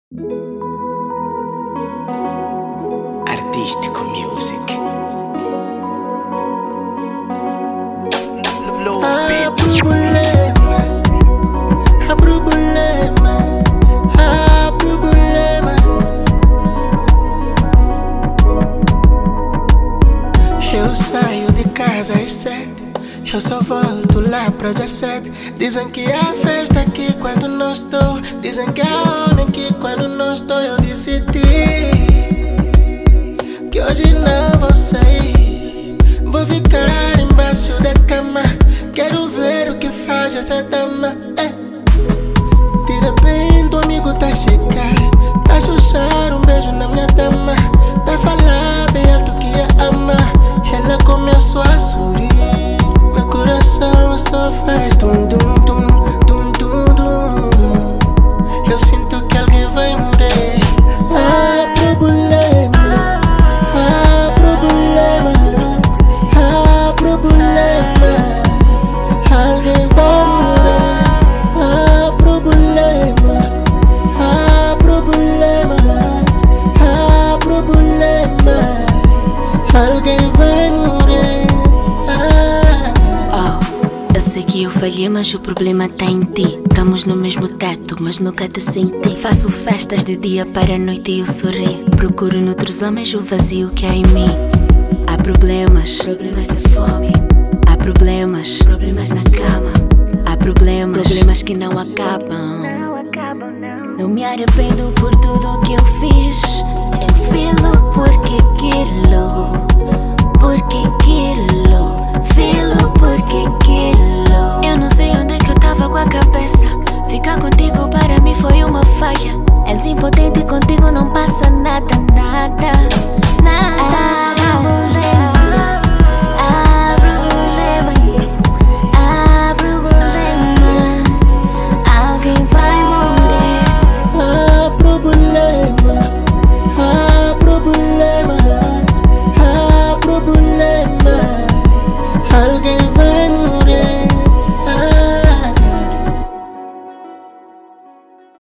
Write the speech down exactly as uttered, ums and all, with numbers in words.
Artístico Music. Há problema, há problema, há problema. Eu saio de casa às sete, eu só volto lá para as sete. Dizem que há festa aqui quando não estou, dizem que há homem aqui quando não estou. Eu decidi que hoje não vou sair, vou ficar embaixo da cama. Quero ver o que faz essa dama. É. De repente o amigo tá a chegar, tá a chuchar um beijo na minha dama, tá a falar bem alto que a ama. Ela começou a sorrir, meu coração só faz dum dum dum dum dum dum. Eu sinto que alguém vai morrer. Há problema, há problema, há problema. Alguém vai morrer. Há problema, há problema, há problema. Alguém vai morrer. Oh, eu sei que eu falhei, mas o problema tá em ti. Estamos no mesmo teto, mas nunca te senti. Faço festas de dia para a noite e eu sorri. Procuro noutros homens o vazio que há em mim. Há problemas, problemas de fome. Há problemas, problemas na cama. Há problemas, problemas que não acabam. Não me arrependo por tudo que eu fiz. Eu filo porque quilo, porque quilo, filo porque quilo. Eu não sei onde é que eu tava com a cabeça. Ficar contigo para mim foi uma falha. És impotente, contigo não passa nada, nada.